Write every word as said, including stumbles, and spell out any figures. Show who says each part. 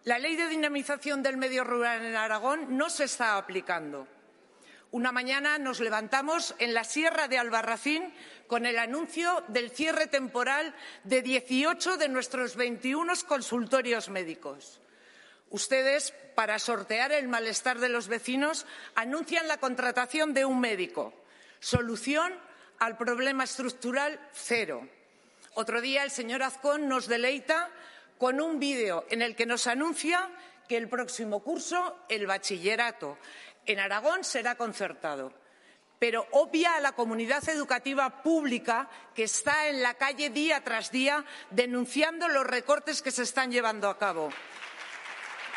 Speaker 1: La Ley de Dinamización del Medio Rural en Aragón no se está aplicando. Una mañana nos levantamos en la Sierra de Albarracín con el anuncio del cierre temporal de dieciocho de nuestros veintiuno consultorios médicos. Ustedes, para sortear el malestar de los vecinos, anuncian la contratación de un médico. Solución al problema estructural, cero. Otro día el señor Azcón nos deleita con un vídeo en el que nos anuncia que el próximo curso el bachillerato en Aragón será concertado, pero obvia a la comunidad educativa pública que está en la calle día tras día denunciando los recortes que se están llevando a cabo.